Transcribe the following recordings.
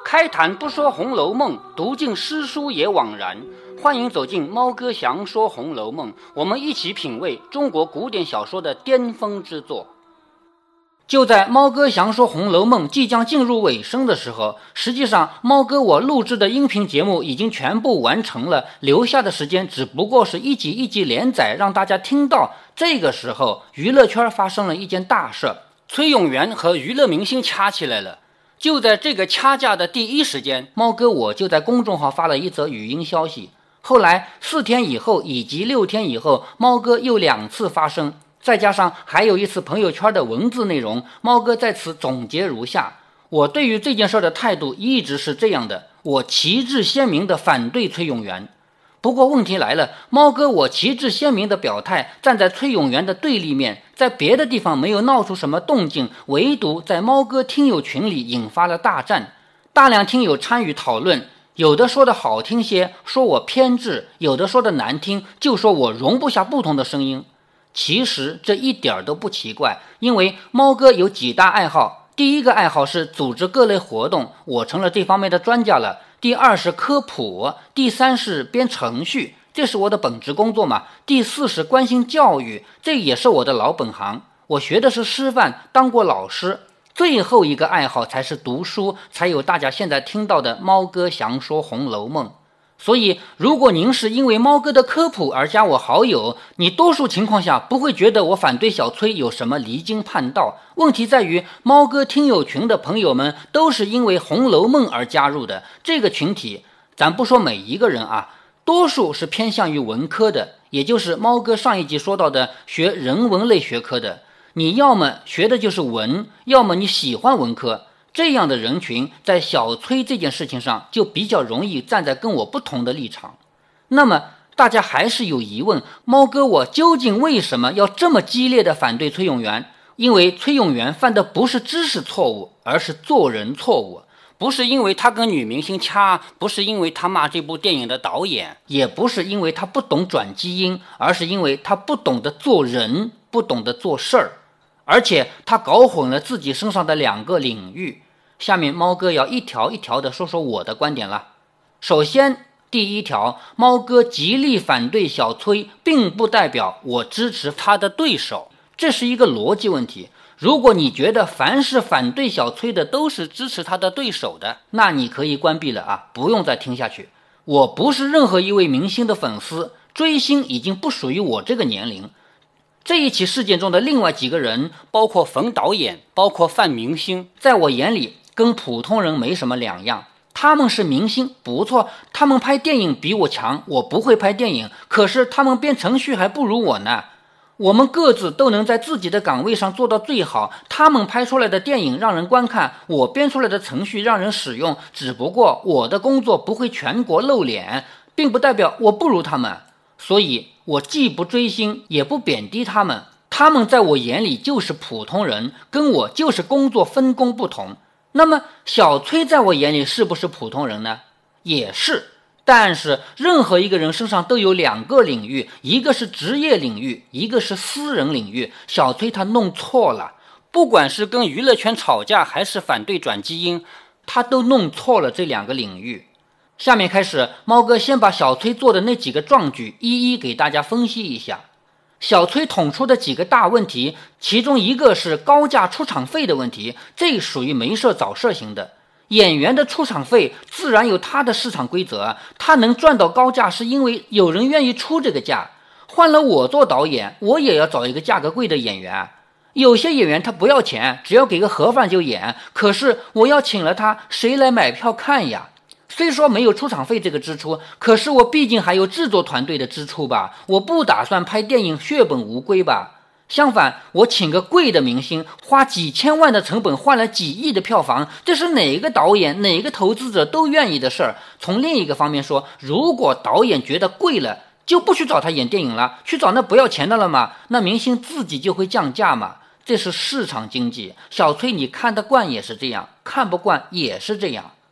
开坛不说《红楼梦》，读尽诗书也枉然。欢迎走进猫哥祥说《红楼梦》，我们一起品味中国古典小说的巅峰之作。就在猫哥祥说《红楼梦》即将进入尾声的时候，实际上猫哥我录制的音频节目已经全部完成了，留下的时间只不过是一集一集连载，让大家听到。这个时候娱乐圈发生了一件大事，崔永元和娱乐明星掐起来了。就在这个掐架的第一时间，猫哥我就在公众号发了一则语音消息。后来4天以后以及6天以后，猫哥又2次发声，再加上还有一次朋友圈的文字内容，猫哥在此总结如下：我对于这件事的态度一直是这样的，我旗帜鲜明地反对崔永元。不过问题来了，猫哥我旗帜鲜明的表态，站在崔永元的对立面，在别的地方没有闹出什么动静，唯独在猫哥听友群里引发了大战。大量听友参与讨论，有的说的好听些，说我偏执；有的说的难听，就说我容不下不同的声音。其实这一点都不奇怪，因为猫哥有几大爱好。第一个爱好是组织各类活动，我成了这方面的专家了。第2是科普，第3是编程序，这是我的本职工作嘛。第4是关心教育，这也是我的老本行，我学的是师范，当过老师。最后一个爱好才是读书，才有大家现在听到的猫哥详说《红楼梦》。所以如果您是因为猫哥的科普而加我好友，你多数情况下不会觉得我反对小崔有什么离经叛道。问题在于猫哥听友群的朋友们都是因为《红楼梦》而加入的，这个群体咱不说每一个人啊，多数是偏向于文科的，也就是猫哥上一集说到的学人文类学科的。你要么学的就是文，要么你喜欢文科，这样的人群在小崔这件事情上就比较容易站在跟我不同的立场。那么大家还是有疑问，猫哥我究竟为什么要这么激烈的反对崔永元？因为崔永元犯的不是知识错误，而是做人错误。不是因为他跟女明星掐，不是因为他骂这部电影的导演，也不是因为他不懂转基因，而是因为他不懂得做人，不懂得做事儿。而且他搞混了自己身上的2个领域。下面猫哥要一条一条的说说我的观点了。首先第1条，猫哥极力反对小崔，并不代表我支持他的对手，这是一个逻辑问题。如果你觉得凡是反对小崔的都是支持他的对手的，那你可以关闭了啊，不用再听下去。我不是任何一位明星的粉丝，追星已经不属于我这个年龄。这一起事件中的另外几个人，包括冯导演，包括范明星，在我眼里跟普通人没什么两样。他们是明星不错，他们拍电影比我强，我不会拍电影，可是他们编程序还不如我呢。我们各自都能在自己的岗位上做到最好，他们拍出来的电影让人观看，我编出来的程序让人使用，只不过我的工作不会全国露脸，并不代表我不如他们。所以我既不追星也不贬低他们，他们在我眼里就是普通人，跟我就是工作分工不同。那么小崔在我眼里是不是普通人呢？也是。但是任何一个人身上都有2个领域，一个是职业领域，一个是私人领域。小崔他弄错了，不管是跟娱乐圈吵架还是反对转基因，他都弄错了这2个领域。下面开始，猫哥先把小崔做的那几个壮举一一给大家分析一下。小崔捅出的几个大问题，其中一个是高价出场费的问题，这属于没事找事型的。演员的出场费自然有他的市场规则，他能赚到高价是因为有人愿意出这个价。换了我做导演，我也要找一个价格贵的演员。有些演员他不要钱，只要给个盒饭就演，可是我要请了他，谁来买票看呀？虽说没有出场费这个支出，可是我毕竟还有制作团队的支出吧，我不打算拍电影血本无归吧。相反，我请个贵的明星，花几千万的成本换了几亿的票房，这是哪个导演哪个投资者都愿意的事儿。从另一个方面说，如果导演觉得贵了，就不去找他演电影了，去找那不要钱的了嘛，那明星自己就会降价嘛，这是市场经济。小崔你看得惯也是这样，看不惯也是这样。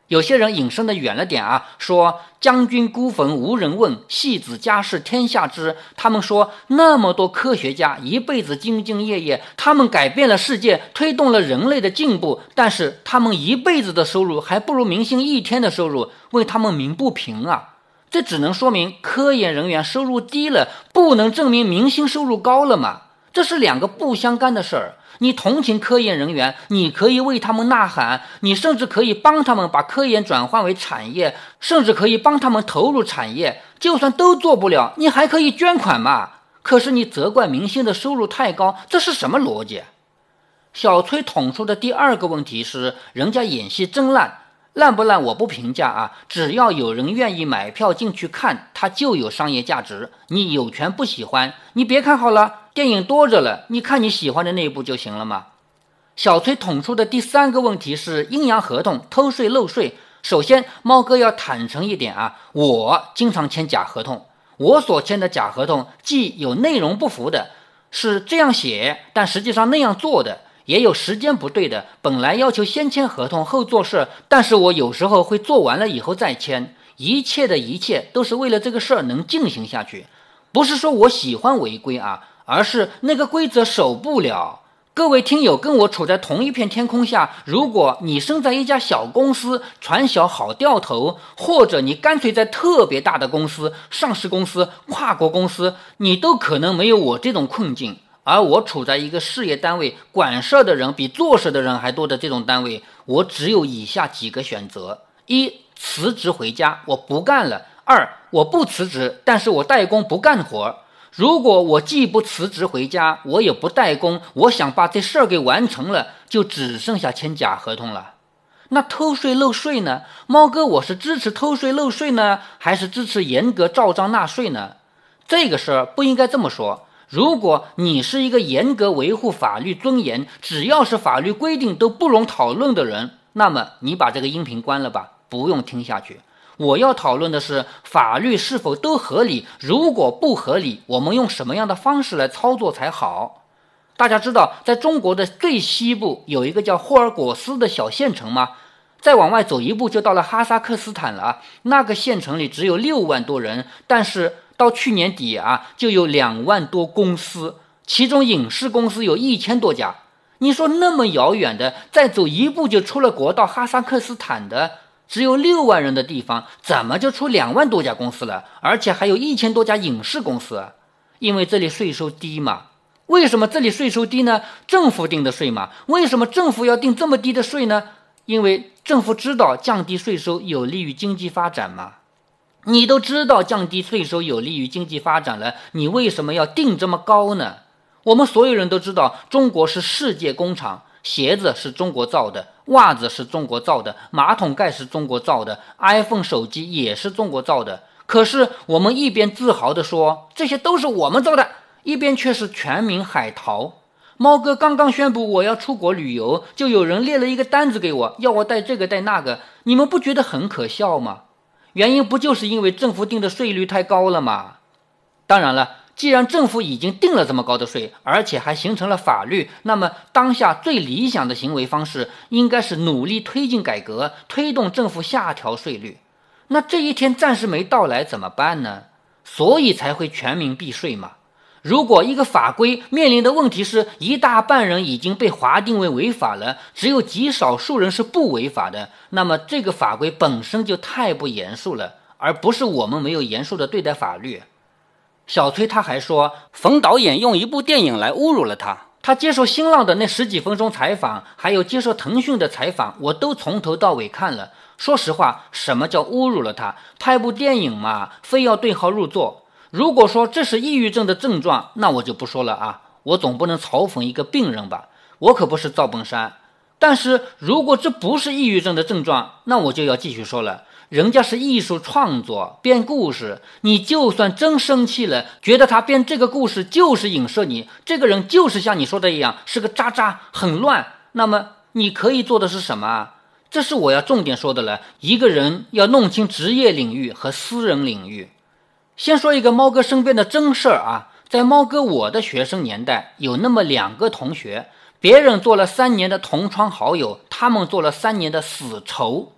有些人引申的远了点啊，说将军孤坟无人问，戏子家事天下知。他们说那么多科学家一辈子兢兢业业，他们改变了世界，推动了人类的进步，但是他们一辈子的收入还不如明星一天的收入，为他们鸣不平啊。这只能说明科研人员收入低了，不能证明明星收入高了嘛。这是两个不相干的事儿。你同情科研人员，你可以为他们呐喊，你甚至可以帮他们把科研转换为产业，甚至可以帮他们投入产业。就算都做不了，你还可以捐款嘛。可是你责怪明星的收入太高，这是什么逻辑？小崔捅出的第二个问题是，人家演戏真烂，烂不烂我不评价啊，只要有人愿意买票进去看，它就有商业价值。你有权不喜欢，你别看好了，电影多着了，你看你喜欢的那一部就行了嘛。小崔捅出的第三个问题是阴阳合同、偷税漏税。首先，猫哥要坦诚一点啊，我经常签假合同，我所签的假合同既有内容不符的，是这样写但实际上那样做的，也有时间不对的，本来要求先签合同后做事，但是我有时候会做完了以后再签，一切的一切都是为了这个事儿能进行下去。不是说我喜欢违规啊，而是那个规则守不了。各位听友跟我处在同一片天空下，如果你生在一家小公司，船小好掉头，或者你干脆在特别大的公司、上市公司、跨国公司，你都可能没有我这种困境。而我处在一个事业单位，管事的人比做事的人还多的这种单位，我只有以下几个选择：一、辞职回家，我不干了；二、我不辞职，但是我代工不干活。如果我既不辞职回家，我也不代工，我想把这事儿给完成了，就只剩下签假合同了。那偷税漏税呢？猫哥，我是支持偷税漏税呢，还是支持严格照章纳税呢？这个事儿不应该这么说。如果你是一个严格维护法律尊严，只要是法律规定都不容讨论的人，那么你把这个音频关了吧，不用听下去。我要讨论的是法律是否都合理，如果不合理，我们用什么样的方式来操作才好？大家知道在中国的最西部有一个叫霍尔果斯的小县城吗？再往外走一步就到了哈萨克斯坦了。那个县城里只有6万多人，但是到去年底啊，就有2万多公司，其中影视公司有1000多家。你说那么遥远的，再走一步就出了国到哈萨克斯坦的，只有6万人的地方，怎么就出2万多家公司了？而且还有1000多家影视公司啊？因为这里税收低嘛。为什么这里税收低呢？政府定的税嘛。为什么政府要定这么低的税呢？因为政府知道降低税收有利于经济发展嘛。你都知道降低税收有利于经济发展了，你为什么要定这么高呢？我们所有人都知道，中国是世界工厂，鞋子是中国造的，袜子是中国造的，马桶盖是中国造的， iPhone 手机也是中国造的。可是我们一边自豪地说这些都是我们造的，一边却是全民海淘。猫哥刚刚宣布我要出国旅游，就有人列了一个单子给我，要我带这个带那个，你们不觉得很可笑吗？原因不就是因为政府定的税率太高了吗？当然了，既然政府已经定了这么高的税，而且还形成了法律，那么当下最理想的行为方式应该是努力推进改革，推动政府下调税率。那这一天暂时没到来怎么办呢？所以才会全民避税嘛。如果一个法规面临的问题是一大半人已经被划定为违法了，只有极少数人是不违法的，那么这个法规本身就太不严肃了，而不是我们没有严肃的对待法律。小崔他还说，冯导演用一部电影来侮辱了他。他接受新浪的那10几分钟采访，还有接受腾讯的采访，我都从头到尾看了。说实话，什么叫侮辱了他？拍部电影嘛，非要对号入座。如果说这是抑郁症的症状，那我就不说了啊，我总不能嘲讽一个病人吧，我可不是赵本山。但是如果这不是抑郁症的症状，那我就要继续说了，人家是艺术创作，编故事，你就算真生气了，觉得他编这个故事就是影射你，这个人就是像你说的一样，是个渣渣，很乱，那么你可以做的是什么啊？这是我要重点说的了，一个人要弄清职业领域和私人领域。先说一个猫哥身边的真事儿啊，在猫哥我的学生年代，有那么2个同学，别人做了3年的同窗好友，他们做了3年的死仇。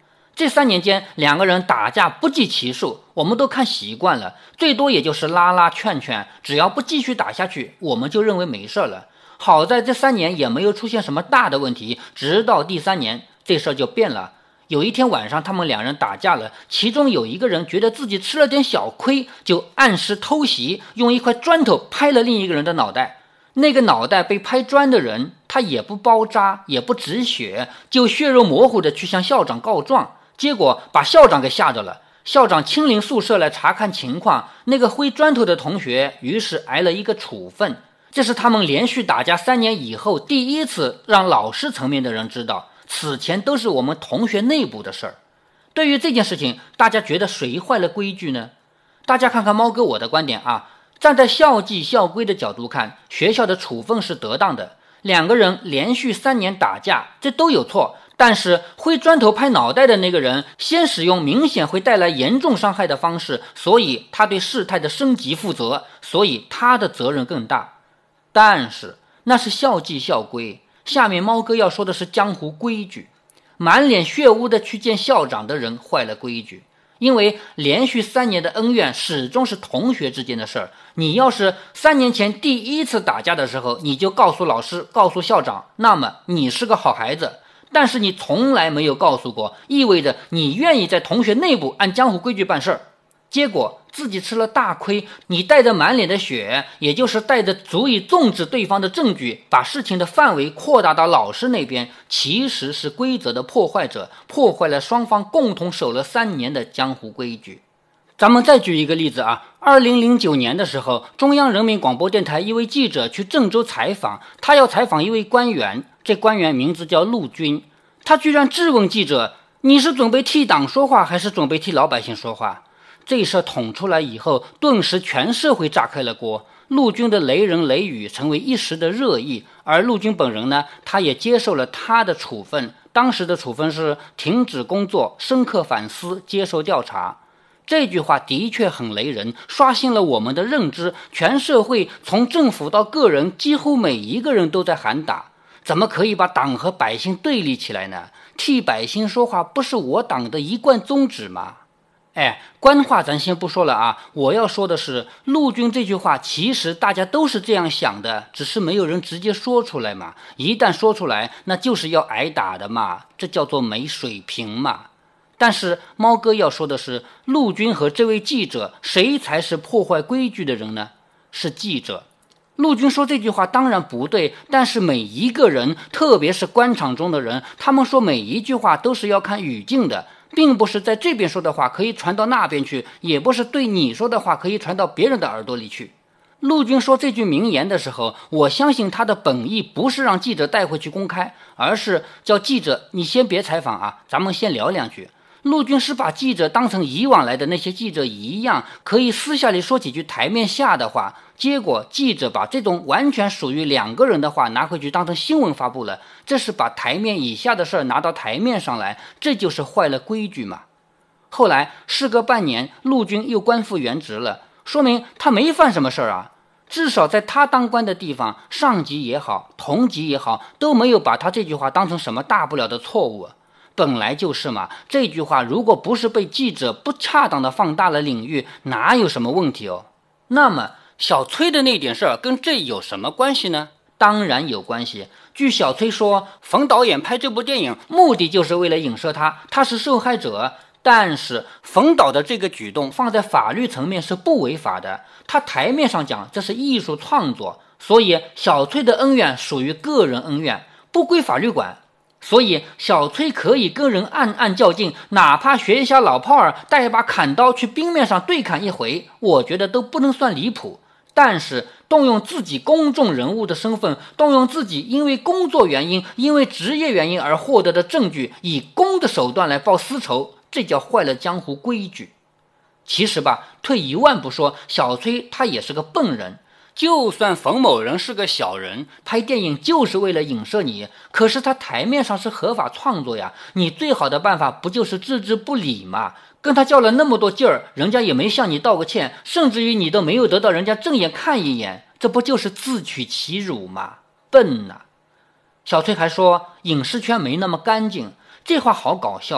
这3年间两个人打架不计其数，我们都看习惯了，最多也就是拉拉劝劝，只要不继续打下去，我们就认为没事了。好在这3年也没有出现什么大的问题，直到第3年这事儿就变了。有一天晚上他们两人打架了，其中有一个人觉得自己吃了点小亏，就暗施偷袭，用一块砖头拍了另一个人的脑袋。那个脑袋被拍砖的人，他也不包扎也不止血，就血肉模糊的去向校长告状，结果把校长给吓着了。校长亲临宿舍来查看情况，那个挥砖头的同学于是挨了一个处分。这是他们连续打架3年以后第一次让老师层面的人知道，此前都是我们同学内部的事儿。对于这件事情，大家觉得谁坏了规矩呢？大家看看猫哥我的观点啊，站在校纪校规的角度看，学校的处分是得当的。两个人连续3年打架，这都有错，但是挥砖头拍脑袋的那个人先使用明显会带来严重伤害的方式，所以他对事态的升级负责，所以他的责任更大。但是那是校纪校规，下面猫哥要说的是江湖规矩。满脸血污的去见校长的人坏了规矩，因为连续3年的恩怨始终是同学之间的事儿。你要是3年前第一次打架的时候你就告诉老师告诉校长，那么你是个好孩子，但是你从来没有告诉过，意味着你愿意在同学内部按江湖规矩办事儿，结果自己吃了大亏。你带着满脸的血，也就是带着足以纵指对方的证据，把事情的范围扩大到老师那边，其实是规则的破坏者，破坏了双方共同守了3年的江湖规矩。咱们再举一个例子啊，2009年的时候，中央人民广播电台一位记者去郑州采访，他要采访一位官员，这官员名字叫陆军，他居然质问记者，你是准备替党说话还是准备替老百姓说话？这事捅出来以后，顿时全社会炸开了锅，陆军的雷人雷语成为一时的热议，而陆军本人呢，他也接受了他的处分，当时的处分是停止工作，深刻反思，接受调查。这句话的确很雷人，刷新了我们的认知，全社会从政府到个人，几乎每一个人都在喊打。怎么可以把党和百姓对立起来呢？替百姓说话不是我党的一贯宗旨吗？官话咱先不说了啊，我要说的是，陆军这句话其实大家都是这样想的，只是没有人直接说出来嘛。一旦说出来，那就是要挨打的嘛，这叫做没水平嘛。但是猫哥要说的是，陆军和这位记者，谁才是破坏规矩的人呢？是记者。陆军说这句话当然不对，但是每一个人，特别是官场中的人，他们说每一句话都是要看语境的，并不是在这边说的话可以传到那边去，也不是对你说的话可以传到别人的耳朵里去。陆军说这句名言的时候，我相信他的本意不是让记者带回去公开，而是叫记者你先别采访啊，咱们先聊两句。陆军是把记者当成以往来的那些记者一样，可以私下里说几句台面下的话，结果记者把这种完全属于2个人的话拿回去当成新闻发布了，这是把台面以下的事儿拿到台面上来，这就是坏了规矩嘛。后来事隔半年，陆军又官复原职了，说明他没犯什么事儿啊，至少在他当官的地方，上级也好同级也好，都没有把他这句话当成什么大不了的错误啊。本来就是嘛，这句话如果不是被记者不恰当的放大了领域，哪有什么问题哦？那么小崔的那点事儿跟这有什么关系呢？当然有关系。据小崔说，冯导演拍这部电影目的就是为了影射他是受害者，但是冯导的这个举动放在法律层面是不违法的，他台面上讲这是艺术创作，所以小崔的恩怨属于个人恩怨，不归法律管。所以小崔可以跟人暗暗较劲，哪怕学一下老炮儿，带一把砍刀去冰面上对砍一回，我觉得都不能算离谱。但是动用自己公众人物的身份，动用自己因为工作原因因为职业原因而获得的证据，以公的手段来报私仇，这叫坏了江湖规矩。其实吧，退一万步说，小崔他也是个笨人，就算冯某人是个小人，拍电影就是为了影射你，可是他台面上是合法创作呀，你最好的办法不就是置之不理吗？跟他较了那么多劲儿，人家也没向你道个歉，甚至于你都没有得到人家正眼看一眼，这不就是自取其辱吗？笨呐！小崔还说影视圈没那么干净，这话好搞笑。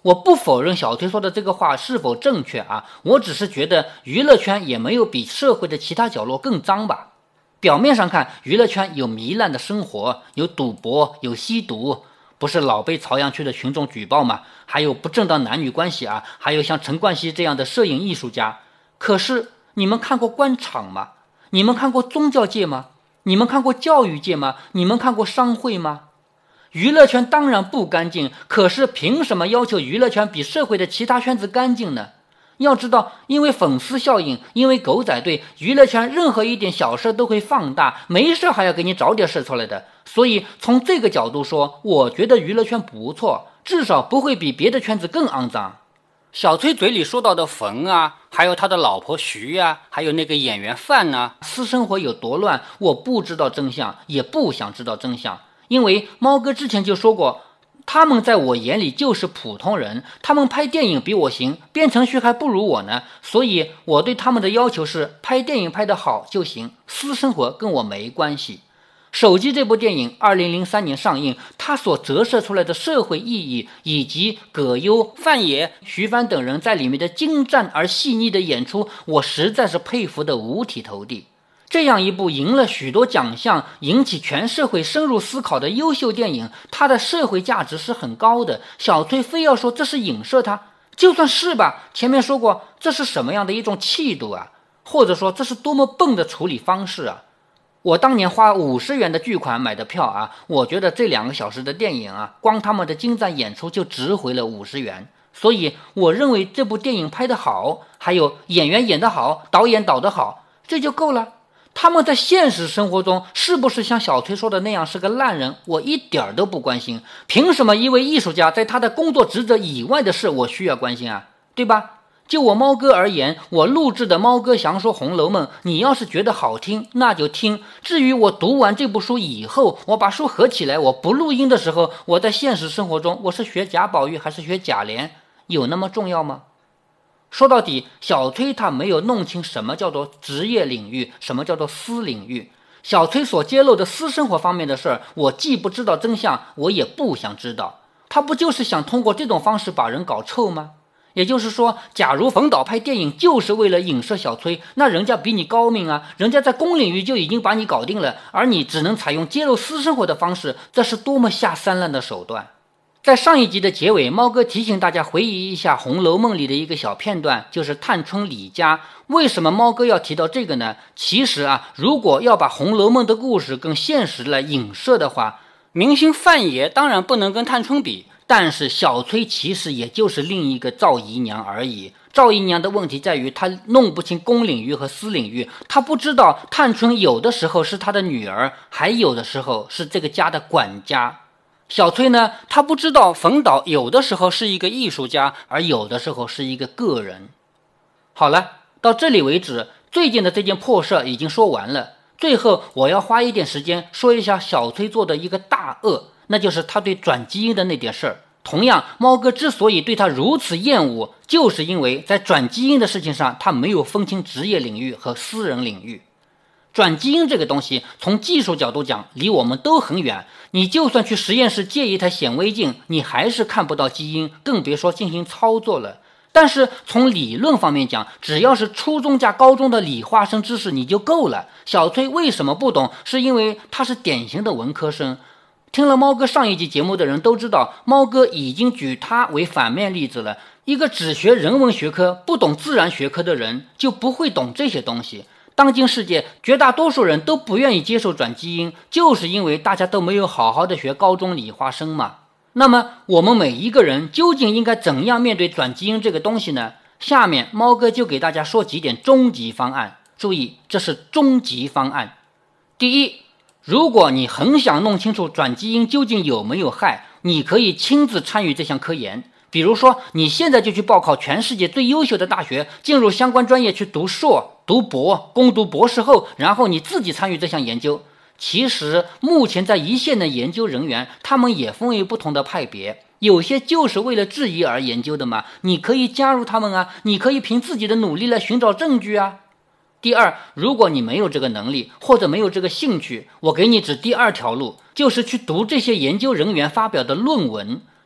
我不否认小崔说的这个话是否正确啊，我只是觉得娱乐圈也没有比社会的其他角落更脏吧。表面上看，娱乐圈有糜烂的生活，有赌博，有吸毒，不是老被朝阳区的群众举报吗？还有不正当男女关系啊，还有像陈冠希这样的摄影艺术家。可是你们看过官场吗？你们看过宗教界吗？你们看过教育界吗？你们看过商会吗？娱乐圈当然不干净，可是凭什么要求娱乐圈比社会的其他圈子干净呢？要知道，因为粉丝效应，因为狗仔队，娱乐圈任何一点小事都会放大，没事还要给你找点事出来的。所以从这个角度说，我觉得娱乐圈不错，至少不会比别的圈子更肮脏。小崔嘴里说到的冯啊，还有他的老婆徐啊，还有那个演员范啊，私生活有多乱，我不知道真相，也不想知道真相。因为猫哥之前就说过，他们在我眼里就是普通人，他们拍电影比我行，编程序还不如我呢，所以我对他们的要求是拍电影拍得好就行，私生活跟我没关系。手机这部电影2003年上映，它所折射出来的社会意义，以及葛优、范爷、徐帆等人在里面的精湛而细腻的演出，我实在是佩服得五体投地。这样一部赢了许多奖项，引起全社会深入思考的优秀电影，它的社会价值是很高的。小崔非要说这是影射它，就算是吧，前面说过这是什么样的一种气度啊，或者说这是多么笨的处理方式啊。我当年花50元的巨款买的票啊，我觉得这2个小时的电影啊，光他们的精湛演出就值回了50元。所以我认为这部电影拍得好，还有演员演得好，导演导得好，这就够了。他们在现实生活中是不是像小崔说的那样是个烂人，我一点都不关心。凭什么一位艺术家在他的工作职责以外的事我需要关心啊？对吧？就我猫哥而言，我录制的猫哥详说红楼梦，你要是觉得好听那就听，至于我读完这部书以后，我把书合起来，我不录音的时候，我在现实生活中我是学贾宝玉还是学贾琏，有那么重要吗？说到底，小崔他没有弄清什么叫做职业领域，什么叫做私领域。小崔所揭露的私生活方面的事儿，我既不知道真相，我也不想知道。他不就是想通过这种方式把人搞臭吗？也就是说，假如冯导拍电影就是为了影射小崔，那人家比你高明啊，人家在公领域就已经把你搞定了，而你只能采用揭露私生活的方式，这是多么下三滥的手段。在上一集的结尾，猫哥提醒大家回忆一下《红楼梦》里的一个小片段，就是探春李家。为什么猫哥要提到这个呢？其实啊，如果要把《红楼梦》的故事跟现实来影射的话，明星范爷当然不能跟探春比，但是小崔其实也就是另一个赵姨娘而已。赵姨娘的问题在于她弄不清公领域和私领域，她不知道探春有的时候是她的女儿，还有的时候是这个家的管家。小崔呢，他不知道冯导有的时候是一个艺术家，而有的时候是一个个人。好了，到这里为止，最近的这件破事已经说完了。最后我要花一点时间说一下小崔做的一个大恶，那就是他对转基因的那点事儿。同样，猫哥之所以对他如此厌恶，就是因为在转基因的事情上，他没有分清职业领域和私人领域。转基因这个东西，从技术角度讲，离我们都很远。你就算去实验室借一台显微镜，你还是看不到基因，更别说进行操作了。但是从理论方面讲，只要是初中加高中的理化生知识你就够了。小崔为什么不懂？是因为他是典型的文科生。听了猫哥上一集节目的人都知道，猫哥已经举他为反面例子了。一个只学人文学科不懂自然学科的人，就不会懂这些东西。当今世界绝大多数人都不愿意接受转基因，就是因为大家都没有好好的学高中理化生嘛。那么我们每一个人究竟应该怎样面对转基因这个东西呢？下面猫哥就给大家说几点终极方案。注意，这是终极方案。第一，如果你很想弄清楚转基因究竟有没有害，你可以亲自参与这项科研。比如说，你现在就去报考全世界最优秀的大学，进入相关专业去读硕、读博、攻读博士后，然后你自己参与这项研究。其实目前在一线的研究人员，他们也分为不同的派别，有些就是为了质疑而研究的嘛，你可以加入他们啊，你可以凭自己的努力来寻找证据啊。第二，如果你没有这个能力或者没有这个兴趣，我给你指第二条路，就是去读这些研究人员发表的论文。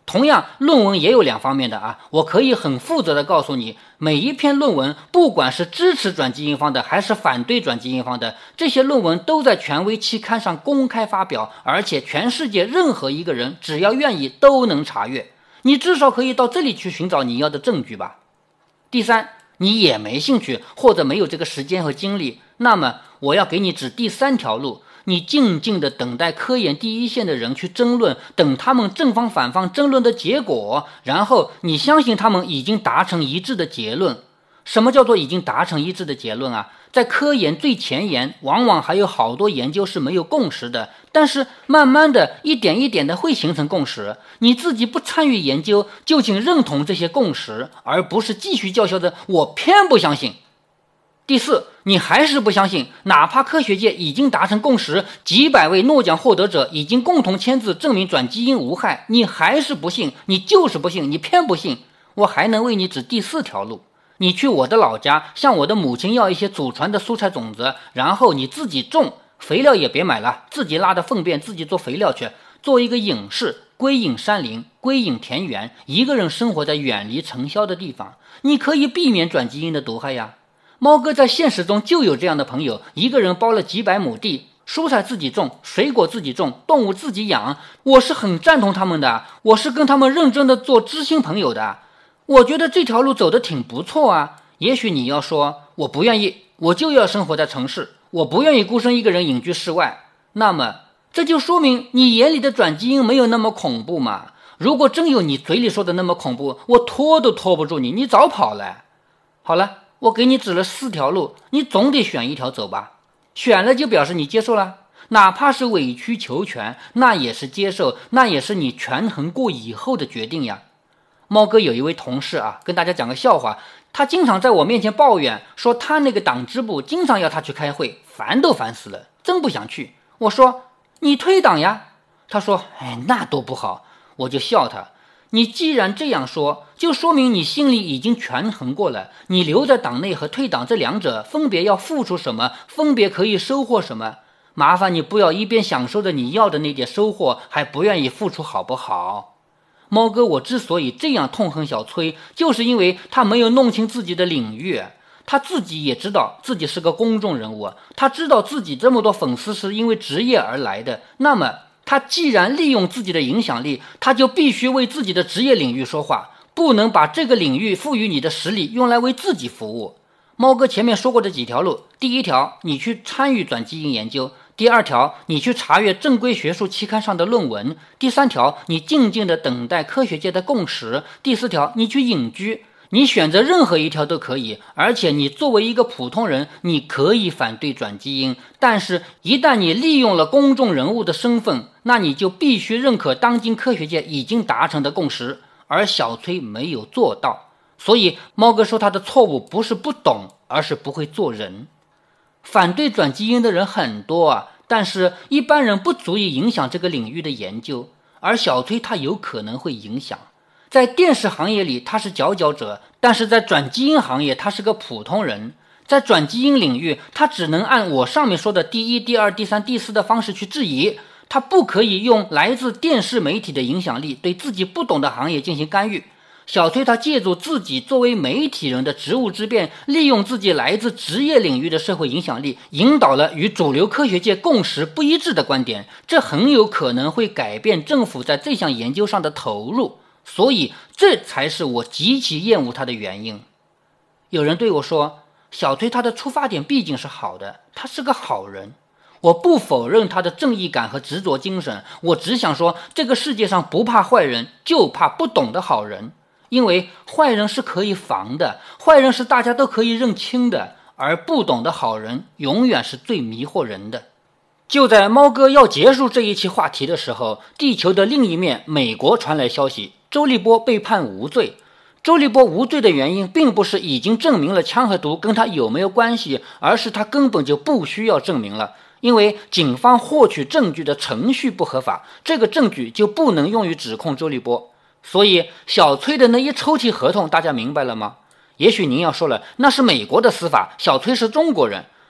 同样，论文也有两方面的啊，我可以很负责的告诉你，每一篇论文，不管是支持转基因方的还是反对转基因方的，这些论文都在权威期刊上公开发表，而且全世界任何一个人只要愿意都能查阅。你至少可以到这里去寻找你要的证据吧。第三，你也没兴趣或者没有这个时间和精力，那么我要给你指第三条路，你静静地等待科研第一线的人去争论，等他们正方反方争论的结果，然后你相信他们已经达成一致的结论。什么叫做已经达成一致的结论啊？在科研最前沿，往往还有好多研究是没有共识的，但是慢慢的一点一点的会形成共识。你自己不参与研究，就请认同这些共识，而不是继续叫嚣着我偏不相信。第四，你还是不相信，哪怕科学界已经达成共识，几百位诺奖获得者已经共同签字证明转基因无害，你还是不信，你就是不信，你偏不信。我还能为你指第四条路，你去我的老家，向我的母亲要一些祖传的蔬菜种子，然后你自己种，肥料也别买了，自己拉的粪便自己做肥料去，做一个隐士，归隐山林，归隐田园，一个人生活在远离尘嚣的地方，你可以避免转基因的毒害呀。猫哥在现实中就有这样的朋友，一个人包了几百亩地，蔬菜自己种，水果自己种，动物自己养。我是很赞同他们的，我是跟他们认真的做知心朋友的。我觉得这条路走得挺不错啊。也许你要说我不愿意，我就要生活在城市，我不愿意孤身一个人隐居室外，那么这就说明你眼里的转基因没有那么恐怖嘛。如果真有你嘴里说的那么恐怖，我拖都拖不住你，你早跑了。好了，我给你指了4条路，你总得选一条走吧。选了就表示你接受了，哪怕是委曲求全，那也是接受，那也是你权衡过以后的决定呀。猫哥有一位同事啊，跟大家讲个笑话，他经常在我面前抱怨说他那个党支部经常要他去开会，烦都烦死了，真不想去。我说你退党呀，他说那多不好。我就笑他，你既然这样说，就说明你心里已经权衡过了，你留在党内和退党这两者分别要付出什么，分别可以收获什么。麻烦你不要一边享受着你要的那点收获，还不愿意付出，好不好？猫哥，我之所以这样痛恨小崔，就是因为他没有弄清自己的领域。他自己也知道自己是个公众人物，他知道自己这么多粉丝是因为职业而来的，那么他既然利用自己的影响力，他就必须为自己的职业领域说话，不能把这个领域赋予你的实力用来为自己服务。猫哥前面说过的几条路，第一条，你去参与转基因研究；第二条，你去查阅正规学术期刊上的论文；第三条，你静静地等待科学界的共识；第四条，你去隐居。你选择任何一条都可以，而且你作为一个普通人，你可以反对转基因，但是一旦你利用了公众人物的身份，那你就必须认可当今科学界已经达成的共识，而小崔没有做到。所以猫哥说他的错误不是不懂，而是不会做人。反对转基因的人很多啊，但是一般人不足以影响这个领域的研究，而小崔他有可能会影响。在电视行业里他是佼佼者，但是在转基因行业他是个普通人。在转基因领域，他只能按我上面说的第一、第二、第三、第四的方式去质疑，他不可以用来自电视媒体的影响力对自己不懂的行业进行干预。小崔他借助自己作为媒体人的职务之便，利用自己来自职业领域的社会影响力，引导了与主流科学界共识不一致的观点，这很有可能会改变政府在这项研究上的投入，所以这才是我极其厌恶他的原因。有人对我说，小崔他的出发点毕竟是好的，他是个好人。我不否认他的正义感和执着精神，我只想说，这个世界上不怕坏人，就怕不懂的好人。因为坏人是可以防的，坏人是大家都可以认清的，而不懂的好人永远是最迷惑人的。就在猫哥要结束这一期话题的时候，地球的另一面，美国传来消息，周立波被判无罪。周立波无罪的原因并不是已经证明了枪和毒跟他有没有关系，而是他根本就不需要证明了，因为警方获取证据的程序不合法，这个证据就不能用于指控周立波。所以小崔的那一抽屉合同大家明白了吗？也许您要说了，那是美国的司法，小崔是中国人。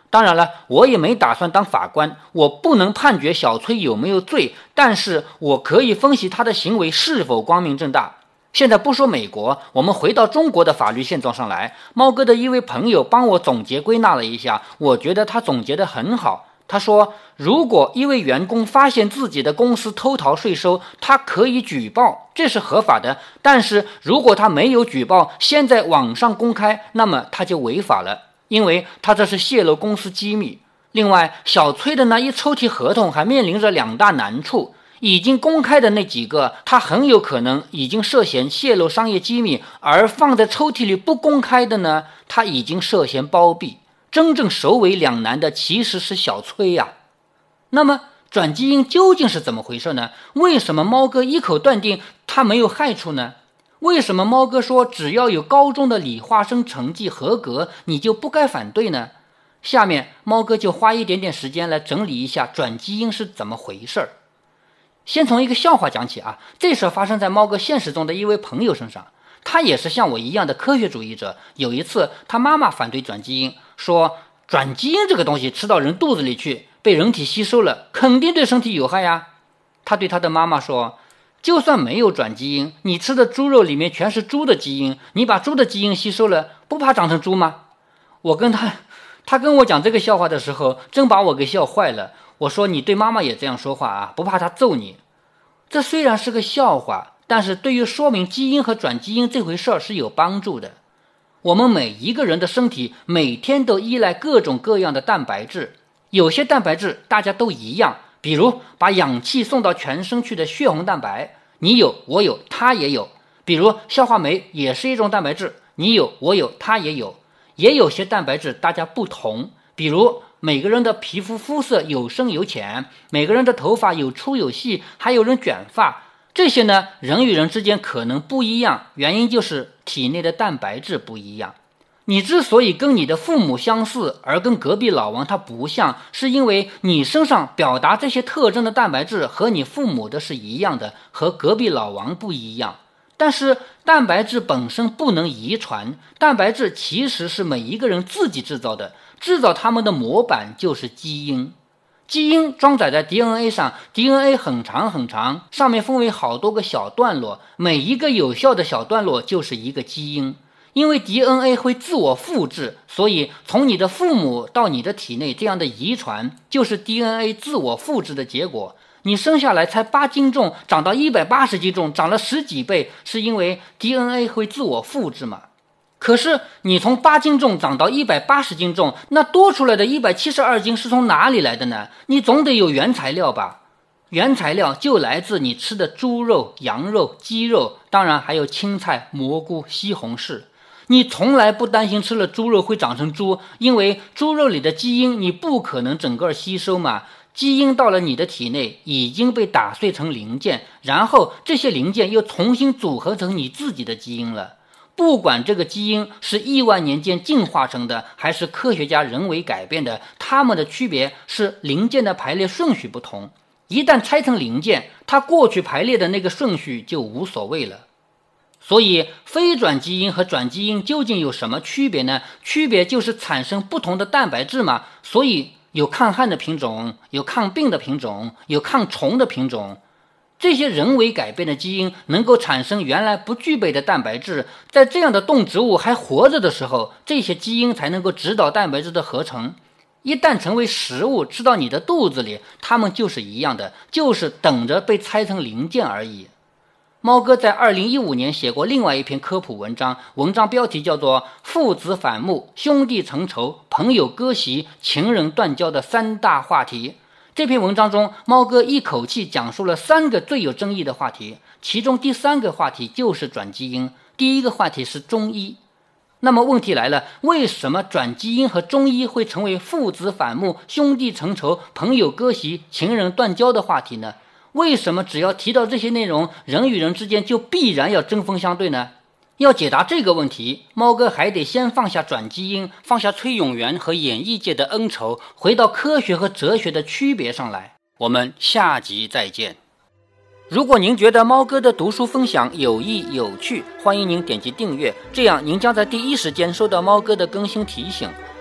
当然了，我也没打算当法官，我不能判决小崔有没有罪，但是我可以分析他的行为是否光明正大。现在不说美国，我们回到中国的法律现状上来。猫哥的一位朋友帮我总结归纳了一下，我觉得他总结得很好。他说，如果一位员工发现自己的公司偷逃税收，他可以举报，这是合法的。但是如果他没有举报，先在网上公开，那么他就违法了，因为他这是泄露公司机密。另外，小崔的那一抽屉合同还面临着2大难处。已经公开的那几个，他很有可能已经涉嫌泄露商业机密，而放在抽屉里不公开的呢，他已经涉嫌包庇。真正首尾两难的其实是小崔呀。那么转基因究竟是怎么回事呢？为什么猫哥一口断定它没有害处呢？为什么猫哥说只要有高中的理化生成绩合格，你就不该反对呢？下面猫哥就花一点点时间来整理一下转基因是怎么回事。先从一个笑话讲起啊，这事发生在猫哥现实中的一位朋友身上。他也是像我一样的科学主义者。有一次他妈妈反对转基因，说转基因这个东西吃到人肚子里去，被人体吸收了，肯定对身体有害呀。他对他的妈妈说，就算没有转基因，你吃的猪肉里面全是猪的基因，你把猪的基因吸收了，不怕长成猪吗？他跟我讲这个笑话的时候，真把我给笑坏了。我说，你对妈妈也这样说话啊，不怕她揍你。这虽然是个笑话，但是对于说明基因和转基因这回事是有帮助的。我们每一个人的身体每天都依赖各种各样的蛋白质，有些蛋白质大家都一样，比如把氧气送到全身去的血红蛋白，你有我有他也有。比如消化酶也是一种蛋白质，你有我有他也有。也有些蛋白质大家不同，比如每个人的皮肤肤色有深有浅，每个人的头发有粗有细，还有人卷发。这些呢，人与人之间可能不一样，原因就是体内的蛋白质不一样。你之所以跟你的父母相似，而跟隔壁老王他不像，是因为你身上表达这些特征的蛋白质和你父母的是一样的，和隔壁老王不一样。但是蛋白质本身不能遗传，蛋白质其实是每一个人自己制造的，制造它们的模板就是基因。基因装载在 DNA 上， DNA 很长很长，上面分为好多个小段落，每一个有效的小段落就是一个基因。因为 DNA 会自我复制，所以从你的父母到你的体内，这样的遗传就是 DNA 自我复制的结果。你生下来才8斤重，长到180斤重，长了10几倍，是因为 DNA 会自我复制嘛？可是你从8斤重长到180斤重，那多出来的172斤是从哪里来的呢？你总得有原材料吧？原材料就来自你吃的猪肉、羊肉、鸡肉，当然还有青菜、蘑菇、西红柿。你从来不担心吃了猪肉会长成猪，因为猪肉里的基因你不可能整个吸收嘛。基因到了你的体内已经被打碎成零件，然后这些零件又重新组合成你自己的基因了。不管这个基因是亿万年间进化成的，还是科学家人为改变的，它们的区别是零件的排列顺序不同。一旦拆成零件，它过去排列的那个顺序就无所谓了。所以非转基因和转基因究竟有什么区别呢？区别就是产生不同的蛋白质嘛。所以有抗旱的品种，有抗病的品种，有抗虫的品种。这些人为改变的基因能够产生原来不具备的蛋白质，在这样的动植物还活着的时候，这些基因才能够指导蛋白质的合成。一旦成为食物吃到你的肚子里，它们就是一样的，就是等着被拆成零件而已。猫哥在2015年写过另外一篇科普文章，文章标题叫做《父子反目、兄弟成仇、朋友割席、情人断交的3大话题》。这篇文章中，猫哥一口气讲述了3个最有争议的话题，其中第3个话题就是转基因，第1个话题是中医。那么问题来了，为什么转基因和中医会成为父子反目、兄弟成仇、朋友割席、情人断交的话题呢？为什么只要提到这些内容，人与人之间就必然要针锋相对呢？要解答这个问题，猫哥还得先放下转基因，放下崔永元和演艺界的恩仇，回到科学和哲学的区别上来。我们下集再见。如果您觉得猫哥的读书分享有益有趣，欢迎您点击订阅，这样您将在第一时间收到猫哥的更新提醒。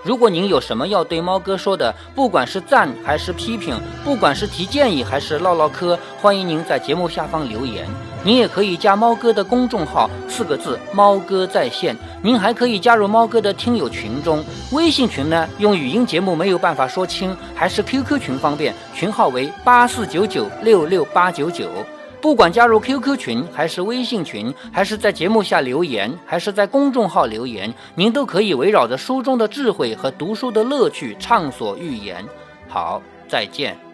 如果您有什么要对猫哥说的，不管是赞还是批评，不管是提建议还是唠唠嗑，欢迎您在节目下方留言。您也可以加猫哥的公众号，4个字，猫哥在线。您还可以加入猫哥的听友群中，微信群呢，用语音节目没有办法说清，还是 QQ 群方便，群号为8499668899。不管加入 QQ 群还是微信群，还是在节目下留言，还是在公众号留言，您都可以围绕着书中的智慧和读书的乐趣畅所欲言。好，再见。